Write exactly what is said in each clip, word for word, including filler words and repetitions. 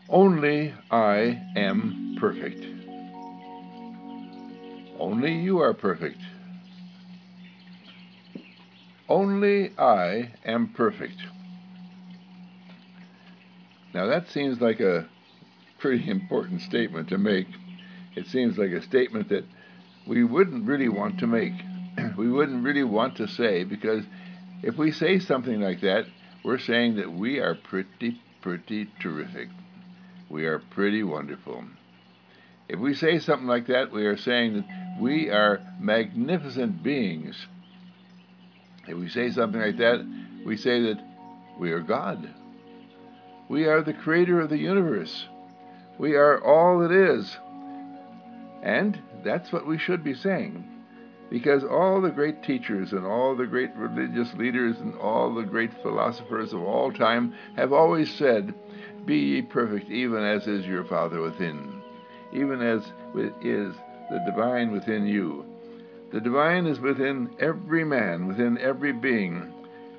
Only I am perfect. Only you are perfect. Only I am perfect. Now that seems like a pretty important statement to make. It seems like a statement that we wouldn't really want to make. We wouldn't really want to say, because if we say something like that, we're saying that we are pretty, pretty terrific. We are pretty wonderful. If we say something like that, we are saying that we are magnificent beings. If we say something like that, we say that we are God. We are the creator of the universe. We are all that is. And that's what we should be saying. Because all the great teachers and all the great religious leaders and all the great philosophers of all time have always said, "Be ye perfect, even as is your Father within, even as is the divine within you." The divine is within every man, within every being.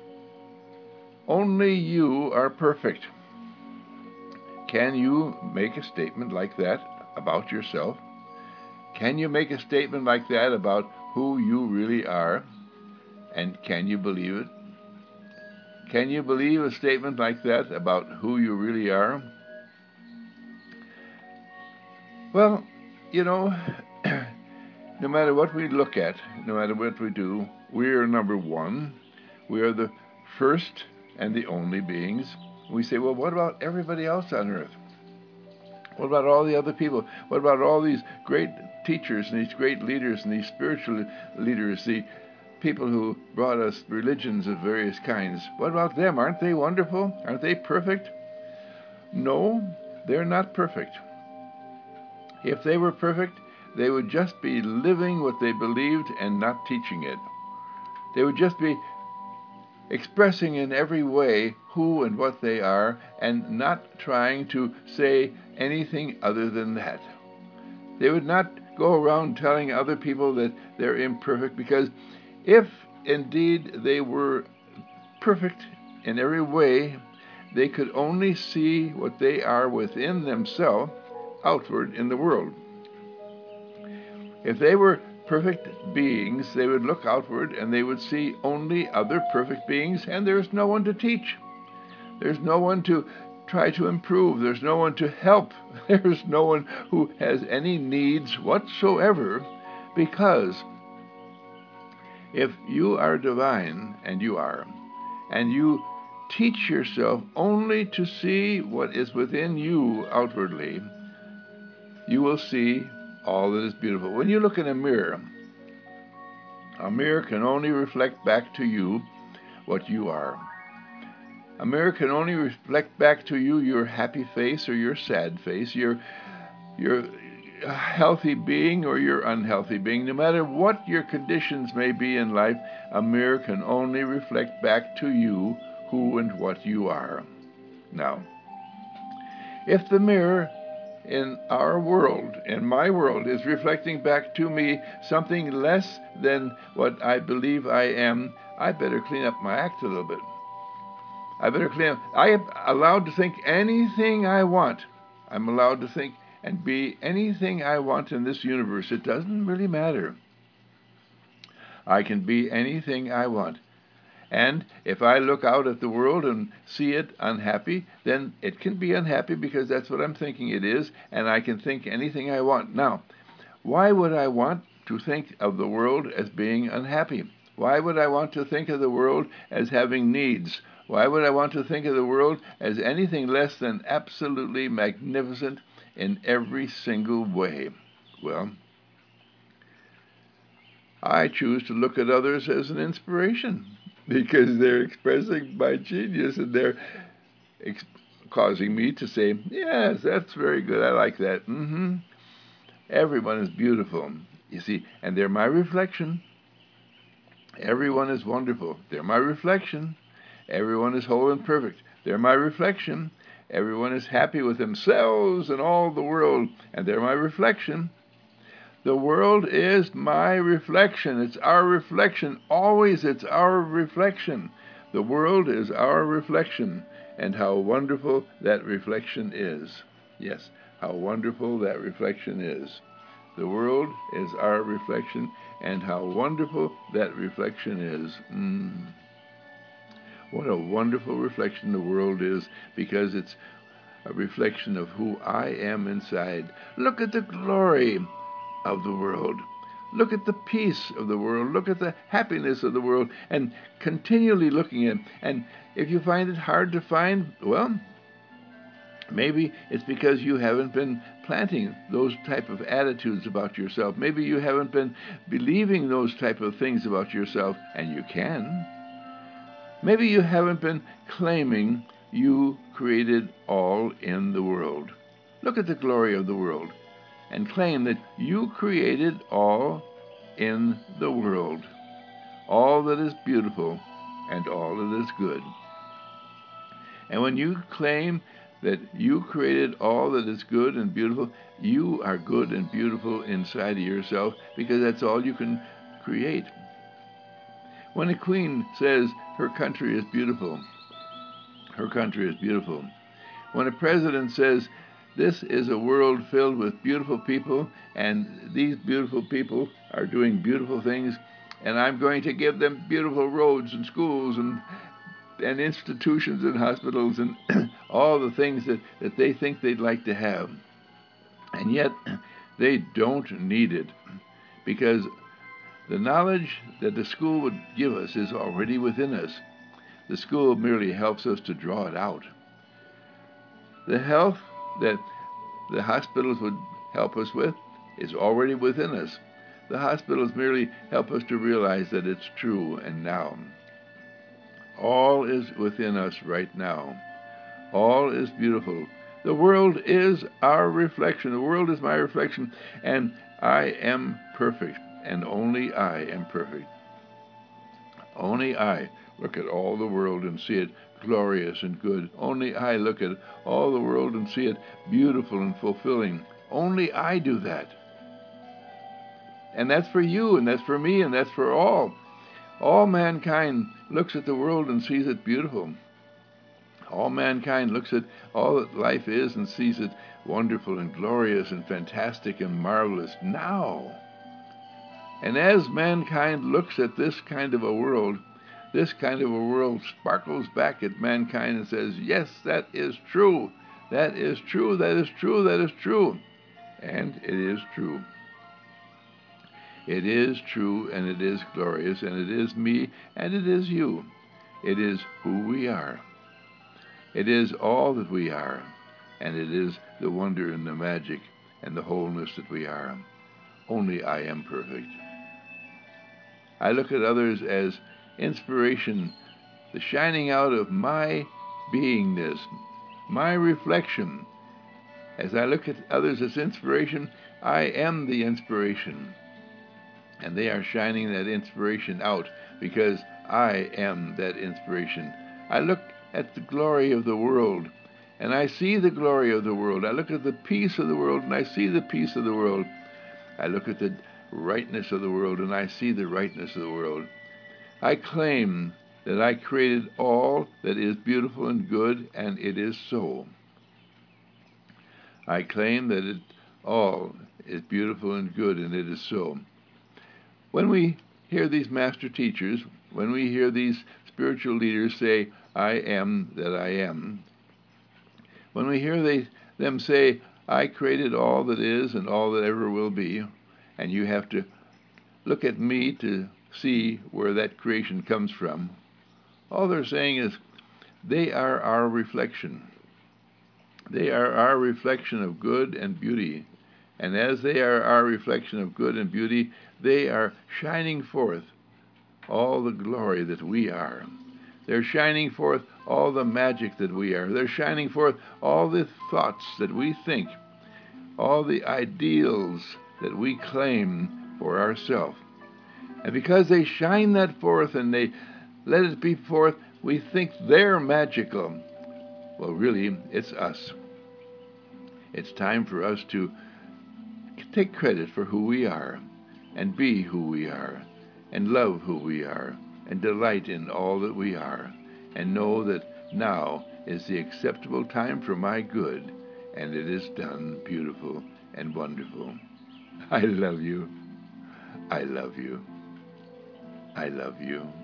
Only you are perfect. Can you make a statement like that about yourself? Can you make a statement like that about who you really are? And can you believe it? Can you believe a statement like that about who you really are? Well, you know, no matter what we look at, no matter what we do, we are number one. We are the first and the only beings. We say, well, what about everybody else on earth? What about all the other people? What about all these great teachers and these great leaders and these spiritual leaders, the people who brought us religions of various kinds? What about them? Aren't they wonderful? Aren't they perfect? No, they're not perfect. If they were perfect, they would just be living what they believed and not teaching it. They would just be expressing in every way who and what they are and not trying to say anything other than that. They would not go around telling other people that they're imperfect, because if indeed they were perfect in every way, they could only see what they are within themselves outward in the world. If they were perfect beings, they would look outward and they would see only other perfect beings, and there's no one to teach. There's no one to try to improve. There's no one to help. There's no one who has any needs whatsoever, because if you are divine, and you are, and you teach yourself only to see what is within you outwardly, you will see all that is beautiful. When you look in a mirror, a mirror can only reflect back to you what you are. A mirror can only reflect back to you your happy face or your sad face, your your healthy being or your unhealthy being. No matter what your conditions may be in life, a mirror can only reflect back to you who and what you are. Now, if the mirror in our world, in my world, is reflecting back to me something less than what I believe I am, I better clean up my act a little bit. I better clean up. I am allowed to think anything I want. I'm allowed to think and be anything I want in this universe. It doesn't really matter. I can be anything I want. And if I look out at the world and see it unhappy, then it can be unhappy because that's what I'm thinking it is, and I can think anything I want. Now, why would I want to think of the world as being unhappy? Why would I want to think of the world as having needs? Why would I want to think of the world as anything less than absolutely magnificent in every single way? Well, I choose to look at others as an inspiration, because they're expressing my genius, and they're ex- causing me to say, yes, that's very good, I like that. Mm-hmm. Everyone is beautiful, you see, and they're my reflection. Everyone is wonderful. They're my reflection. Everyone is whole and perfect. They're my reflection. Everyone is happy with themselves and all the world, and they're my reflection. The world is my reflection. It's our reflection. Always it's our reflection. The world is our reflection, and how wonderful that reflection is. Yes, how wonderful that reflection is. The world is our reflection, and how wonderful that reflection is. Mm. What a wonderful reflection the world is, because it's a reflection of who I am inside. Look at the glory of the world. Look at the peace of the world. Look at the happiness of the world, and continually looking at it. And if you find it hard to find, well, maybe it's because you haven't been planting those type of attitudes about yourself. Maybe you haven't been believing those type of things about yourself, and you can. Maybe you haven't been claiming you created all in the world. Look at the glory of the world and claim that you created all in the world, all that is beautiful and all that is good. And when you claim that you created all that is good and beautiful, you are good and beautiful inside of yourself, because that's all you can create. When a queen says her country is beautiful, her country is beautiful. When a president says, this is a world filled with beautiful people, and these beautiful people are doing beautiful things, and I'm going to give them beautiful roads and schools and and institutions and hospitals and all the things that, that they think they'd like to have. And yet they don't need it, because the knowledge that the school would give us is already within us. The school merely helps us to draw it out. The health that the hospitals would help us with is already within us. The hospitals merely help us to realize that it's true and now. All is within us right now. All is beautiful. The world is our reflection. The world is my reflection, and I am perfect, and only I am perfect. Only I look at all the world and see it glorious and good. Only I look at all the world and see it beautiful and fulfilling. Only I do that. And that's for you, and that's for me, and that's for all. All mankind looks at the world and sees it beautiful. All mankind looks at all that life is and sees it wonderful and glorious and fantastic and marvelous now. And as mankind looks at this kind of a world, this kind of a world sparkles back at mankind and says, yes, that is true. That is true. That is true. That is true. And it is true. It is true, and it is glorious, and it is me, and it is you. It is who we are. It is all that we are, and it is the wonder and the magic and the wholeness that we are. Only I am perfect. I look at others as inspiration, the shining out of my beingness, my reflection. As I look at others as inspiration, I am the inspiration. And they are shining that inspiration out, because I am that inspiration. I look at the glory of the world, and I see the glory of the world. I look at the peace of the world, and I see the peace of the world. I look at the rightness of the world, and I see the rightness of the world. I claim that I created all that is beautiful and good, and it is so. I claim that it all is beautiful and good, and it is so. When we hear these master teachers, when we hear these spiritual leaders say, I am that I am, when we hear they, them say, I created all that is and all that ever will be, and you have to look at me to see where that creation comes from, all they're saying is, they are our reflection. They are our reflection of good and beauty. And as they are our reflection of good and beauty, they are shining forth all the glory that we are. They're shining forth all the magic that we are. They're shining forth all the thoughts that we think, all the ideals that we claim for ourselves. And because they shine that forth and they let it be forth, we think they're magical. Well, really, it's us. It's time for us to take credit for who we are, and be who we are, and love who we are, and delight in all that we are, and know that now is the acceptable time for my good, and it is done beautiful and wonderful. I love you. I love you. I love you.